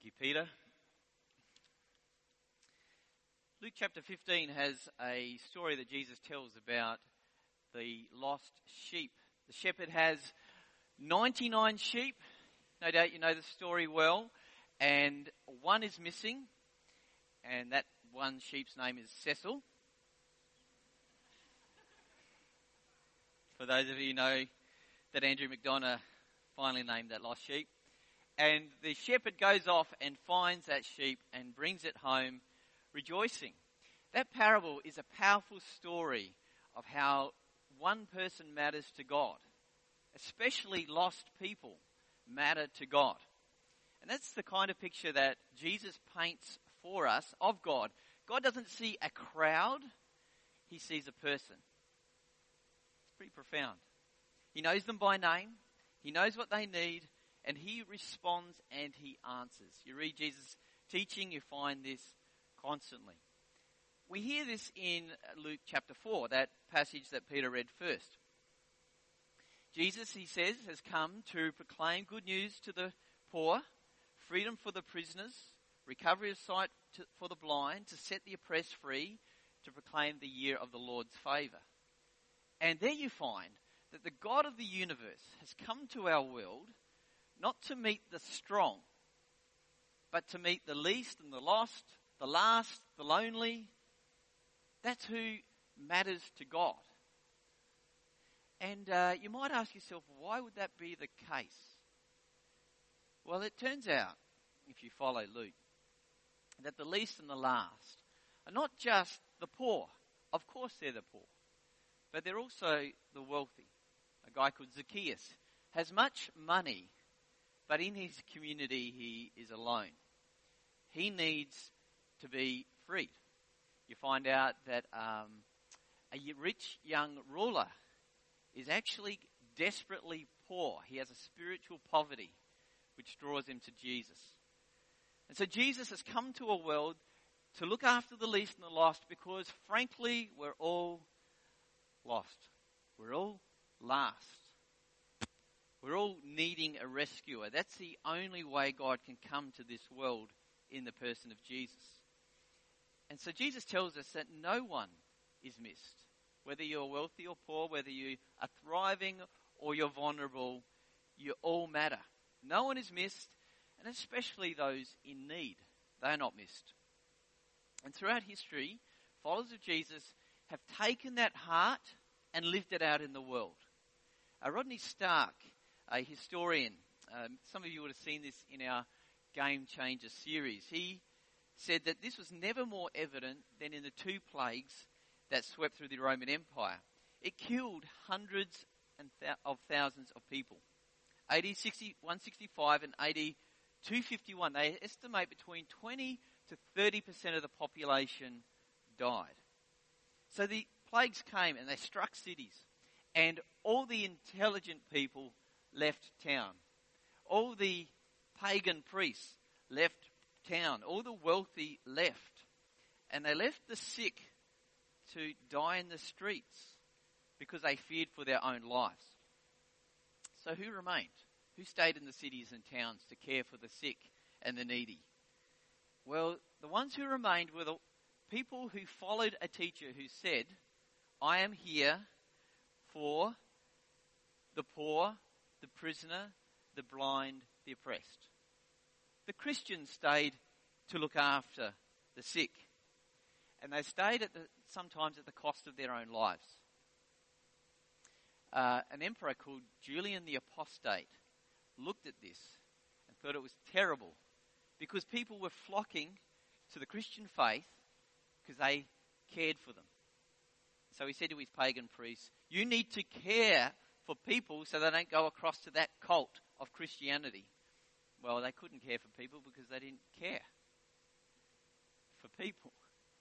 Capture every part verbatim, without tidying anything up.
Thank you, Peter. Luke chapter fifteen has a story that Jesus tells about the lost sheep. The shepherd has ninety-nine sheep. No doubt you know the story well. And one is missing. And that one sheep's name is Cecil. For those of you who know that Andrew McDonough finally named that lost sheep. And the shepherd goes off and finds that sheep and brings it home rejoicing. That parable is a powerful story of how one person matters to God. Especially lost people matter to God. And that's the kind of picture that Jesus paints for us of God. God doesn't see a crowd, he sees a person. It's pretty profound. He knows them by name, he knows what they need, and he responds and he answers. You read Jesus' teaching, you find this constantly. We hear this in Luke chapter four, that passage that Peter read first. Jesus, he says, has come to proclaim good news to the poor, freedom for the prisoners, recovery of sight to, for the blind, to set the oppressed free, to proclaim the year of the Lord's favour. And there you find that the God of the universe has come to our world not to meet the strong, but to meet the least and the lost, the last, the lonely. That's who matters to God. And uh, you might ask yourself, why would that be the case? Well, it turns out, if you follow Luke, that the least and the last are not just the poor. Of course they're the poor. But they're also the wealthy. A guy called Zacchaeus has much money, but in his community he is alone. He needs to be freed. You find out that um, a rich young ruler is actually desperately poor. He has a spiritual poverty which draws him to Jesus. And so Jesus has come to a world to look after the least and the lost because, frankly, we're all lost. We're all last. We're all needing a rescuer. That's the only way God can come to this world, in the person of Jesus. And so Jesus tells us that no one is missed. Whether you're wealthy or poor, whether you are thriving or you're vulnerable, you all matter. No one is missed, and especially those in need. They are not missed. And throughout history, followers of Jesus have taken that heart and lived it out in the world. Uh, Rodney Stark, a historian, um, some of you would have seen this in our Game Changer series. He said that this was never more evident than in the two plagues that swept through the Roman Empire. It killed hundreds and th- of thousands of people. A D one sixty-five and A D two fifty-one, they estimate between twenty to thirty percent of the population died. So the plagues came and they struck cities, and all the intelligent people left town. All the pagan priests left town. All the wealthy left. And they left the sick to die in the streets because they feared for their own lives. So who remained? Who stayed in the cities and towns to care for the sick and the needy? Well, the ones who remained were the people who followed a teacher who said, I am here for the poor, the prisoner, the blind, the oppressed. The Christians stayed to look after the sick. And they stayed at the, sometimes at the cost of their own lives. Uh, an emperor called Julian the Apostate looked at this and thought it was terrible because people were flocking to the Christian faith because they cared for them. So he said to his pagan priests, you need to care for people so they don't go across to that cult of Christianity. Well, they couldn't care for people because they didn't care for people.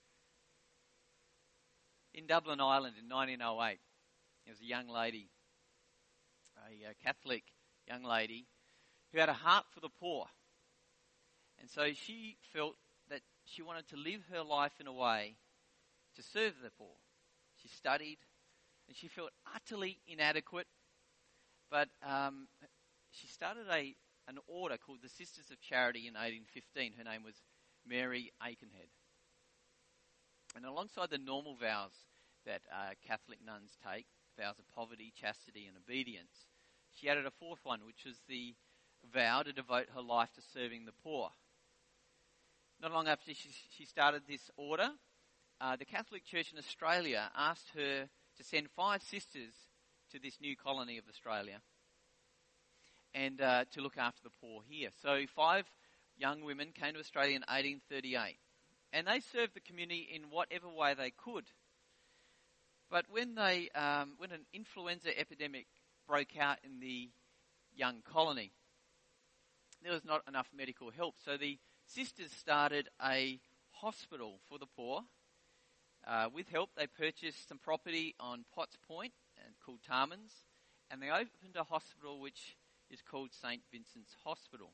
In Dublin, Ireland, in nineteen oh eight, there was a young lady, a, a Catholic young lady, who had a heart for the poor. And so she felt that she wanted to live her life in a way to serve the poor. She studied, and she felt utterly inadequate, but um, she started a an order called the Sisters of Charity in eighteen fifteen. Her name was Mary Aikenhead. And alongside the normal vows that uh, Catholic nuns take, vows of poverty, chastity and obedience, she added a fourth one, which was the vow to devote her life to serving the poor. Not long after she, she started this order, uh, the Catholic Church in Australia asked her to send five sisters to this new colony of Australia and uh, to look after the poor here. So five young women came to Australia in eighteen thirty-eight, and they served the community in whatever way they could. But when they, um, when an influenza epidemic broke out in the young colony, there was not enough medical help. So the sisters started a hospital for the poor. Uh, with help, they purchased some property on Potts Point and called Tarmans, and they opened a hospital which is called Saint Vincent's Hospital.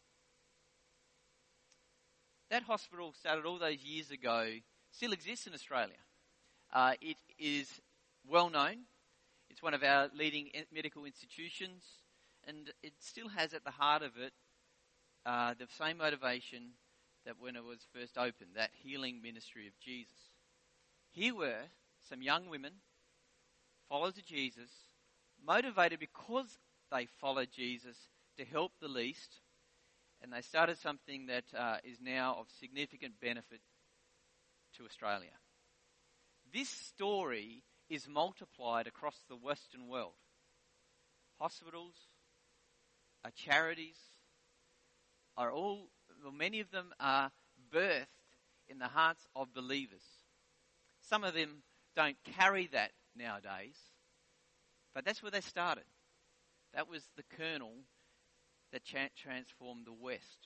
That hospital started all those years ago, still exists in Australia. Uh, it is well known. It's one of our leading medical institutions, and it still has at the heart of it uh, the same motivation that when it was first opened, that healing ministry of Jesus. Here were some young women, followers of Jesus, motivated because they followed Jesus to help the least, and they started something that uh, is now of significant benefit to Australia. This story is multiplied across the Western world. Hospitals, uh, charities, are all, well, many of them are birthed in the hearts of believers. Some of them don't carry that nowadays, but that's where they started. That was the kernel that cha- transformed the West.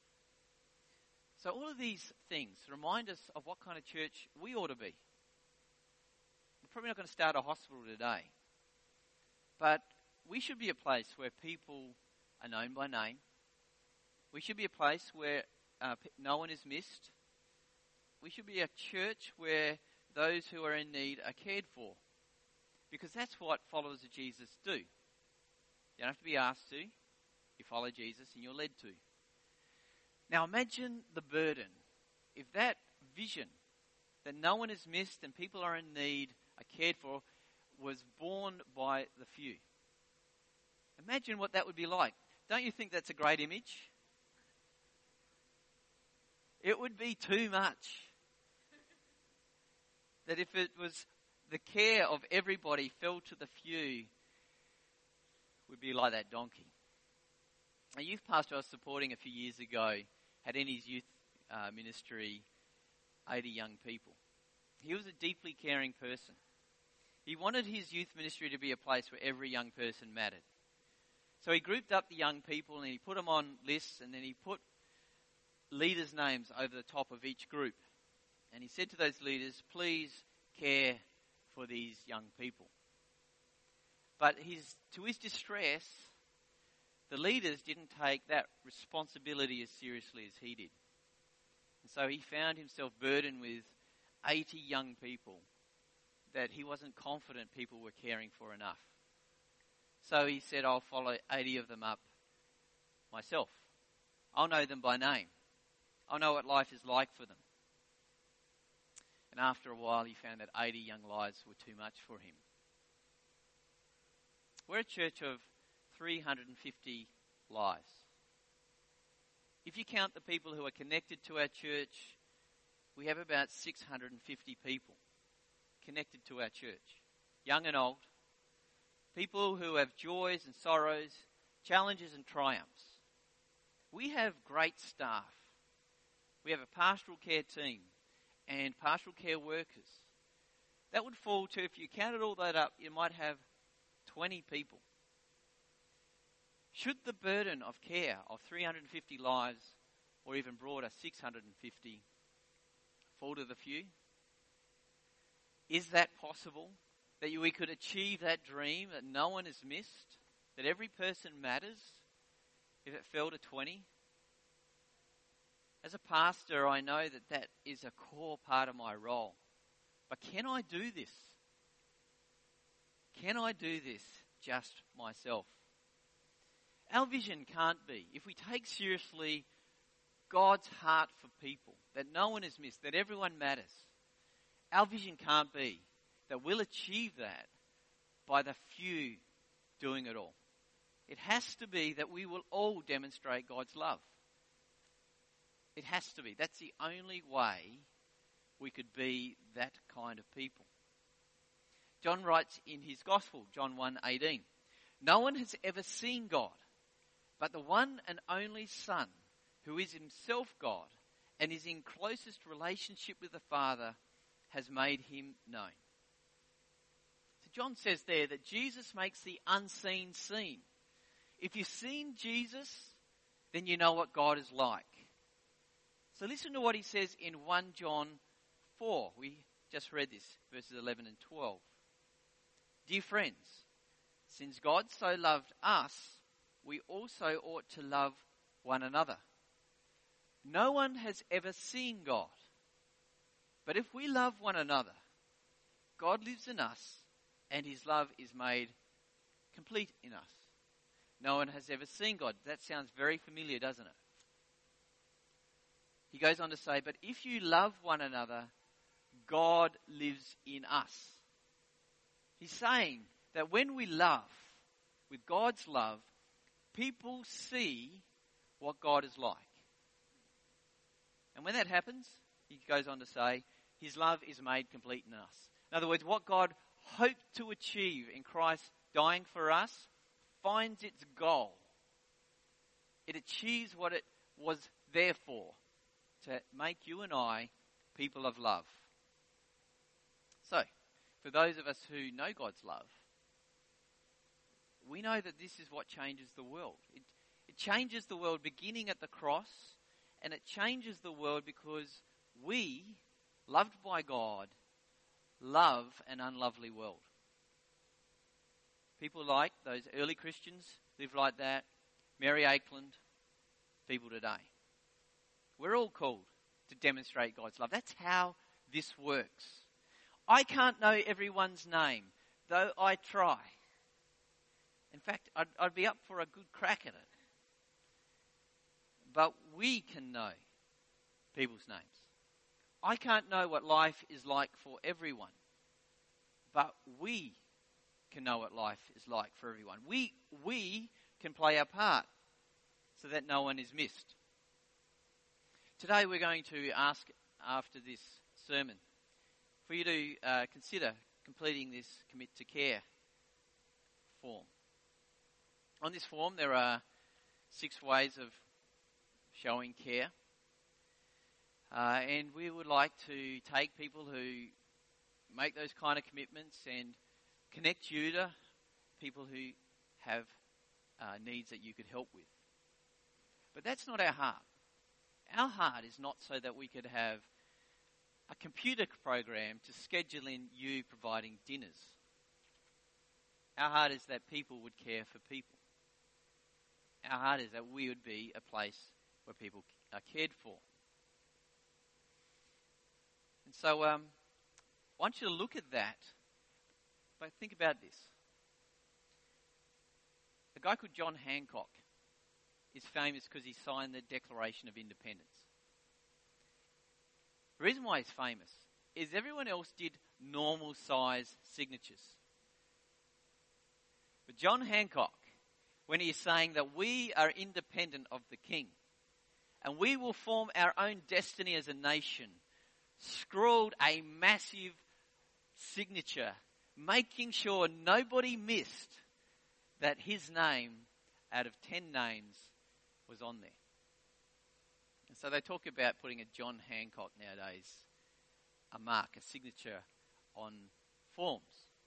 So all of these things remind us of what kind of church we ought to be. We're probably not going to start a hospital today, but we should be a place where people are known by name. We should be a place where uh, no one is missed. We should be a church where those who are in need are cared for, because that's what followers of Jesus do. You don't have to be asked to. You follow Jesus and you're led to. Now imagine the burden if that vision that no one is missed and people are in need, are cared for, was born by the few. Imagine what that would be like. Don't you think that's a great image? It would be too much. That if it was the care of everybody fell to the few, would be like that donkey. A youth pastor I was supporting a few years ago had in his youth uh, ministry eighty young people. He was a deeply caring person. He wanted his youth ministry to be a place where every young person mattered. So he grouped up the young people and he put them on lists, and then he put leaders' names over the top of each group. And he said to those leaders, please care for these young people. But his, to his distress, the leaders didn't take that responsibility as seriously as he did. And so he found himself burdened with eighty young people that he wasn't confident people were caring for enough. So he said, I'll follow eighty of them up myself. I'll know them by name. I'll know what life is like for them. And after a while, he found that eighty young lives were too much for him. We're a church of three hundred fifty lives. If you count the people who are connected to our church, we have about six hundred fifty people connected to our church, young and old, people who have joys and sorrows, challenges and triumphs. We have great staff. We have a pastoral care team and pastoral care workers. That would fall to, if you counted all that up, you might have twenty people. Should the burden of care of three hundred fifty lives, or even broader, six hundred fifty, fall to the few? Is that possible? That we could achieve that dream, that no one is missed, that every person matters, if it fell to twenty? As a pastor, I know that that is a core part of my role. But can I do this? Can I do this just myself? Our vision can't be, if we take seriously God's heart for people, that no one is missed, that everyone matters, our vision can't be that we'll achieve that by the few doing it all. It has to be that we will all demonstrate God's love. It has to be. That's the only way we could be that kind of people. John writes in his Gospel, John one eighteen, "No one has ever seen God, but the one and only Son, who is himself God and is in closest relationship with the Father, has made him known." So John says there that Jesus makes the unseen seen. If you've seen Jesus, then you know what God is like. So listen to what he says in First John four. We just read this, verses eleven and twelve. "Dear friends, since God so loved us, we also ought to love one another. No one has ever seen God. But if we love one another, God lives in us, and his love is made complete in us." No one has ever seen God. That sounds very familiar, doesn't it? He goes on to say, "But if you love one another, God lives in us." He's saying that when we love with God's love, people see what God is like. And when that happens, he goes on to say, his love is made complete in us. In other words, what God hoped to achieve in Christ dying for us finds its goal. It achieves what it was there for, to make you and I people of love. So, for those of us who know God's love, we know that this is what changes the world. It, it changes the world beginning at the cross, and it changes the world because we, loved by God, love an unlovely world. People like those early Christians live like that. Mary Ackland, people today. We're all called to demonstrate God's love. That's how this works. I can't know everyone's name, though I try. In fact, I'd, I'd be up for a good crack at it. But we can know people's names. I can't know what life is like for everyone, but we can know what life is like for everyone. We, we can play our part so that no one is missed. Today we're going to ask, after this sermon, for you to uh, consider completing this Commit to Care form. On this form there are six ways of showing care. Uh, and we would like to take people who make those kind of commitments and connect you to people who have uh, needs that you could help with. But that's not our heart. Our heart is not so that we could have a computer program to schedule in you providing dinners. Our heart is that people would care for people. Our heart is that we would be a place where people are cared for. And so um, I want you to look at that, but think about this. A guy called John Hancock is famous because he signed the Declaration of Independence. The reason why he's famous is everyone else did normal size signatures. But John Hancock, when he is saying that we are independent of the king and we will form our own destiny as a nation, scrawled a massive signature, making sure nobody missed that his name out of ten names was on there. And so they talk about putting a John Hancock nowadays, a mark, a signature on forms.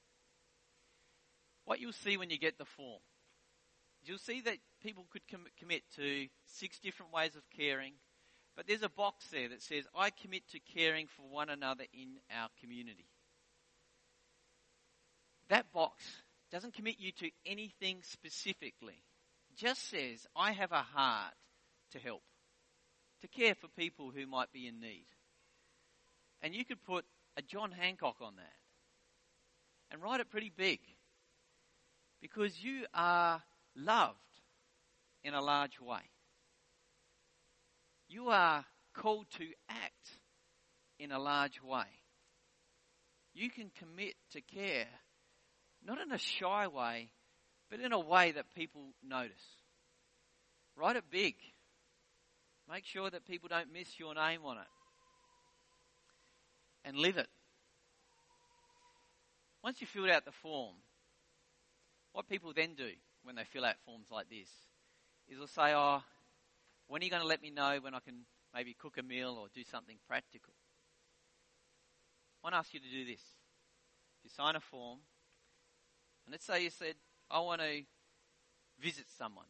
What you'll see when you get the form, you'll see that people could com- commit to six different ways of caring, but there's a box there that says, I commit to caring for one another in our community. That box doesn't commit you to anything specifically. It just says, I have a heart to help, to care for people who might be in need. And you could put a John Hancock on that and write it pretty big, because you are loved in a large way. You are called to act in a large way. You can commit to care, not in a shy way, but in a way that people notice. Write it big. Make sure that people don't miss your name on it. And live it. Once you've filled out the form, what people then do when they fill out forms like this is they'll say, oh, when are you going to let me know when I can maybe cook a meal or do something practical? I want to ask you to do this. You sign a form, and let's say you said, I want to visit someone.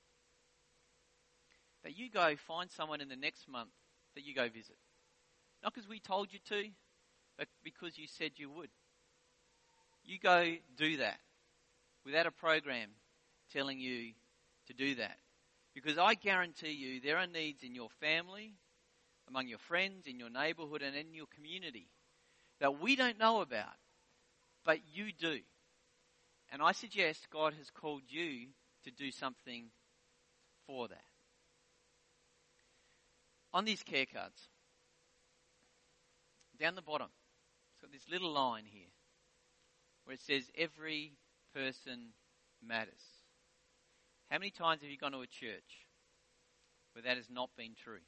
That you go find someone in the next month that you go visit. Not because we told you to, but because you said you would. You go do that without a program telling you to do that. Because I guarantee you there are needs in your family, among your friends, in your neighbourhood and in your community that we don't know about, but you do. And I suggest God has called you to do something for that. On these care cards, down the bottom, it's got this little line here where it says, every person matters. How many times have you gone to a church where that has not been true?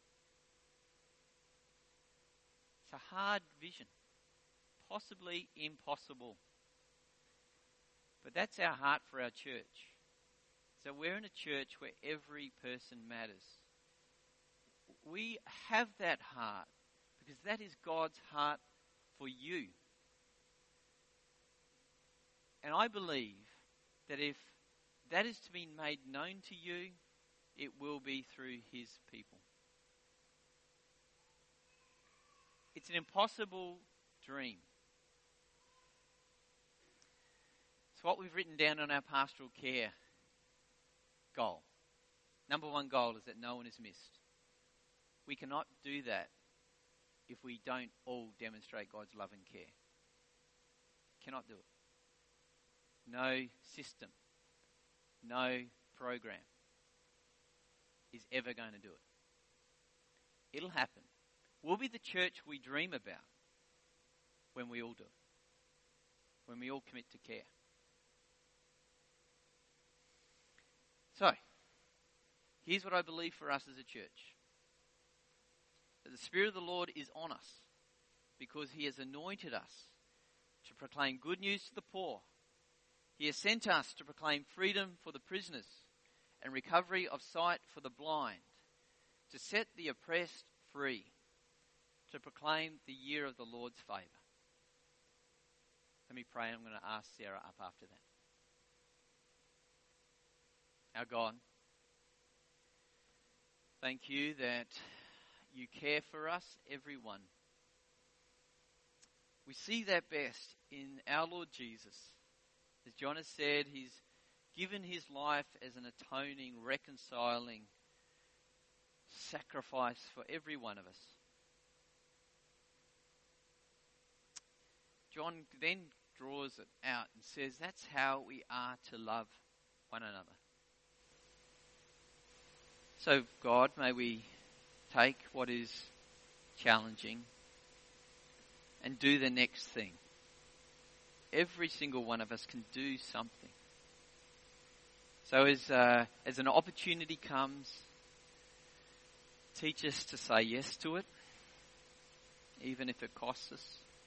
It's a hard vision, possibly impossible. But that's our heart for our church. So we're in a church where every person matters. We have that heart because that is God's heart for you. And I believe that if that is to be made known to you, it will be through his people. It's an impossible dream. It's what we've written down on our pastoral care goal. Number one goal is that no one is missed. We cannot do that if we don't all demonstrate God's love and care. Cannot do it. No system, no program is ever going to do it. It'll happen. We'll be the church we dream about when we all do it. When we all commit to care. So, here's what I believe for us as a church. That the Spirit of the Lord is on us because he has anointed us to proclaim good news to the poor. He has sent us to proclaim freedom for the prisoners and recovery of sight for the blind, to set the oppressed free, to proclaim the year of the Lord's favour. Let me pray. I'm going to ask Sarah up after that. Our God, thank you that you care for us, everyone. We see that best in our Lord Jesus. As John has said, he's given his life as an atoning, reconciling sacrifice for every one of us. John then draws it out and says that's how we are to love one another. So God, may we take what is challenging and do the next thing. Every single one of us can do something. So as uh, as an opportunity comes, teach us to say yes to it, even if it costs us.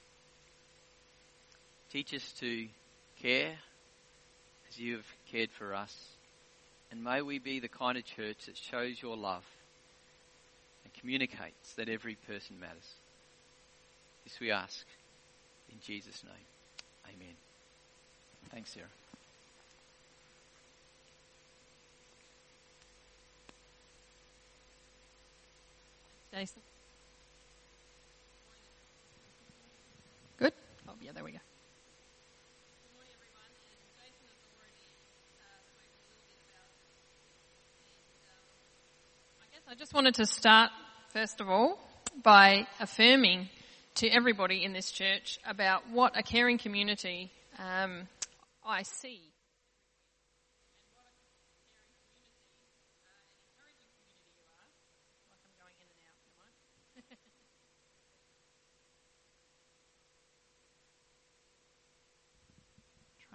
Teach us to care as you have cared for us. And may we be the kind of church that shows your love and communicates that every person matters. This we ask in Jesus' name. Amen. Thanks, Sarah. Jason. Good? Oh, yeah, there we go. Good morning, everyone. And Jason has already uh, spoken a little bit about it. And um, I guess I just wanted to start, first of all, by affirming to everybody in this church about what a caring community um, I see. And what a caring community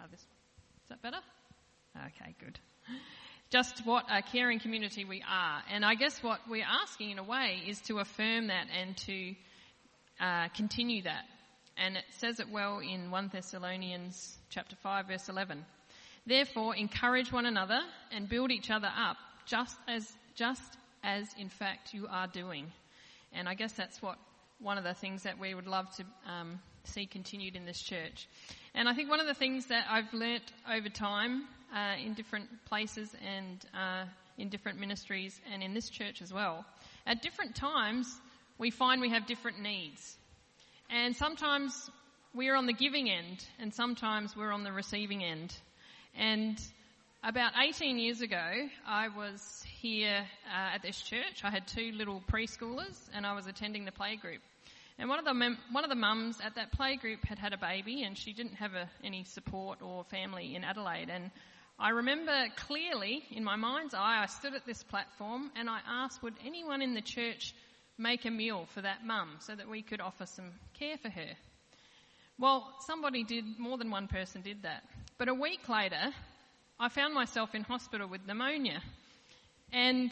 this one. Is that better? Okay, good. Just what a caring community we are. And I guess what we're asking in a way is to affirm that and to uh, continue that. And it says it well in First Thessalonians chapter five, verse eleven. Therefore, encourage one another and build each other up, just as just as in fact you are doing. And I guess that's what one of the things that we would love to um, see continued in this church. And I think one of the things that I've learnt over time uh, in different places and uh, in different ministries and in this church as well, at different times we find we have different needs. And sometimes we're on the giving end and sometimes we're on the receiving end. And about eighteen years ago, I was here uh, at this church. I had two little preschoolers and I was attending the playgroup. And one of the mem- one of the mums at that playgroup had had a baby and she didn't have a, any support or family in Adelaide. And I remember clearly in my mind's eye, I stood at this platform and I asked, would anyone in the church make a meal for that mum so that we could offer some care for her? Well, somebody did, more than one person did that. But a week later, I found myself in hospital with pneumonia. And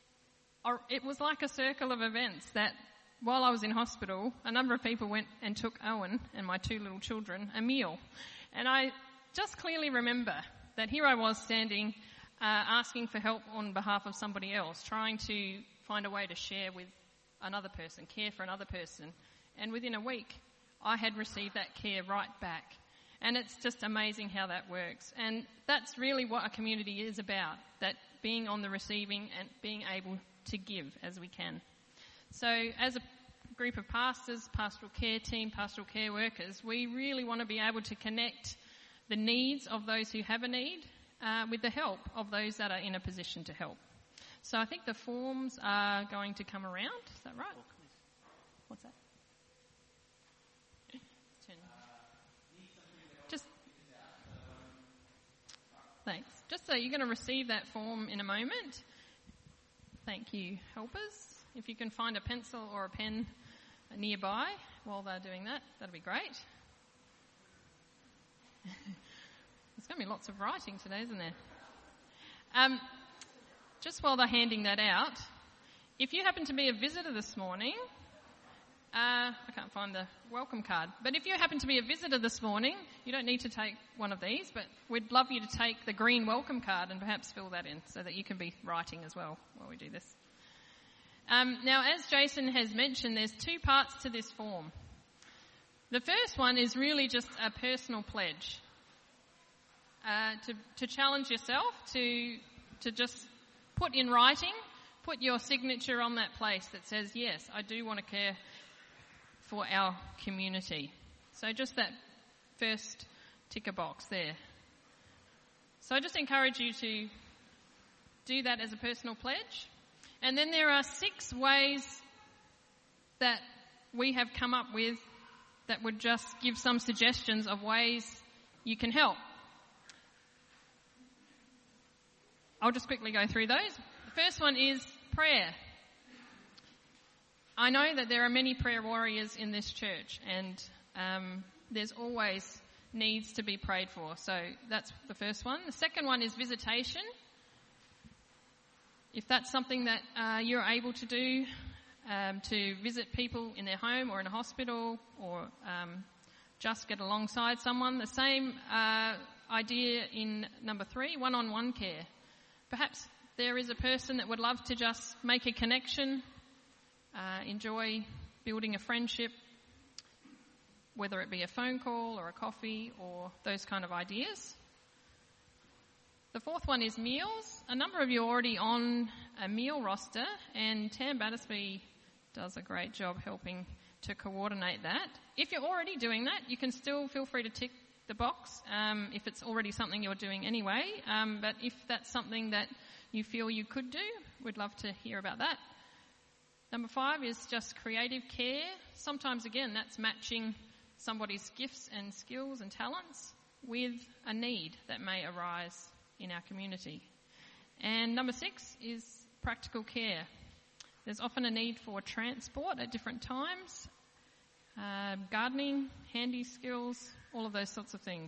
it was like a circle of events that while I was in hospital, a number of people went and took Owen and my two little children a meal. And I just clearly remember that here I was standing, uh, asking for help on behalf of somebody else, trying to find a way to share with another person, care for another person. And within a week, I had received that care right back. And it's just amazing how that works. And that's really what a community is about, that being on the receiving and being able to give as we can. So as a group of pastors, pastoral care team, pastoral care workers, we really want to be able to connect the needs of those who have a need uh, with the help of those that are in a position to help. So I think the forms are going to come around. Is that right? What's that? Just thanks. Just so you're going to receive that form in a moment. Thank you, helpers. If you can find a pencil or a pen nearby while they're doing that, that'd be great. There's going to be lots of writing today, isn't there? Um, just while they're handing that out, if you happen to be a visitor this morning, uh, I can't find the welcome card, but if you happen to be a visitor this morning, you don't need to take one of these, but we'd love you to take the green welcome card and perhaps fill that in so that you can be writing as well while we do this. Um, now, as Jason has mentioned, there's two parts to this form. The first one is really just a personal pledge uh, to, to challenge yourself to to just put in writing, put your signature on that place that says, yes, I do want to care for our community. So just that first ticker box there. So I just encourage you to do that as a personal pledge. And then there are six ways that we have come up with that would just give some suggestions of ways you can help. I'll just quickly go through those. The first one is prayer. I know that there are many prayer warriors in this church and um, there's always needs to be prayed for. So that's the first one. The second one is visitation. If that's something that uh, you're able to do, um, to visit people in their home or in a hospital or um, just get alongside someone. The same uh, idea in number three, one-on-one care. Perhaps there is a person that would love to just make a connection, uh, enjoy building a friendship, whether it be a phone call or a coffee or those kind of ideas. The fourth one is meals. A number of you are already on a meal roster, and Tam Battersby does a great job helping to coordinate that. If you're already doing that, you can still feel free to tick the box um, if it's already something you're doing anyway. Um, but if that's something that you feel you could do, we'd love to hear about that. Number five is just creative care. Sometimes, again, that's matching somebody's gifts and skills and talents with a need that may arise in our community. And number six is practical care. There's often a need for transport at different times, uh, gardening, handy skills, all of those sorts of things.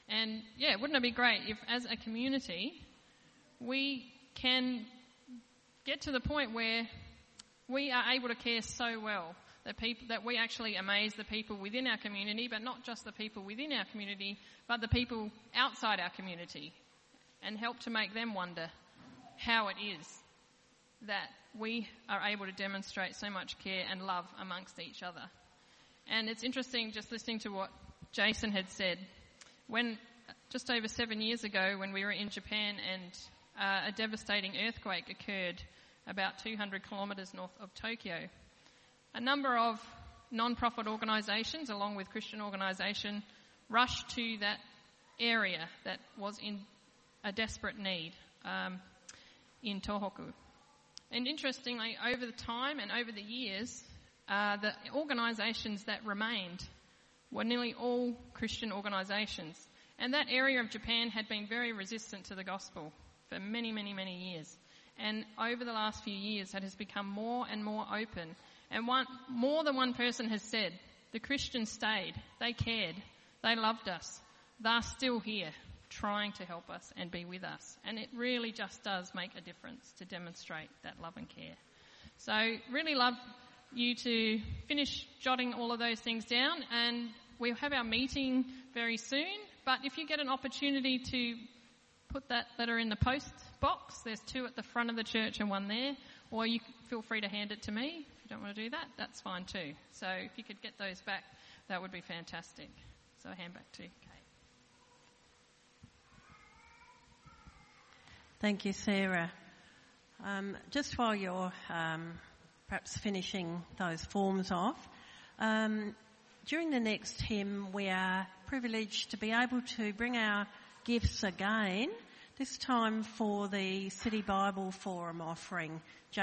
And yeah, wouldn't it be great if as a community we can get to the point where we are able to care so well that people, that we actually amaze the people within our community, but not just the people within our community, but the people outside our community, and help to make them wonder how it is that we are able to demonstrate so much care and love amongst each other. And it's interesting just listening to what Jason had said. When just over seven years ago, when we were in Japan and uh, a devastating earthquake occurred about two hundred kilometres north of Tokyo, a number of non-profit organisations, along with Christian organisation, rushed to that area that was in a desperate need um, in Tohoku. And interestingly, over the time and over the years, uh, the organisations that remained were nearly all Christian organisations. And that area of Japan had been very resistant to the gospel for many, many, many years. And over the last few years, it has become more and more open. And one, more than one person has said, the Christians stayed, they cared, they loved us, they're still here trying to help us and be with us. And it really just does make a difference to demonstrate that love and care. So really love you to finish jotting all of those things down, and we'll have our meeting very soon. But if you get an opportunity to put that letter in the post box, there's two at the front of the church and one there, or you feel free to hand it to me. If you don't want to do that, that's fine too. So if you could get those back, that would be fantastic. So I'll hand back to Kate. Thank you, Sarah. Um, just while you're um, perhaps finishing those forms off, um, during the next hymn we are privileged to be able to bring our gifts again, this time for the City Bible Forum offering.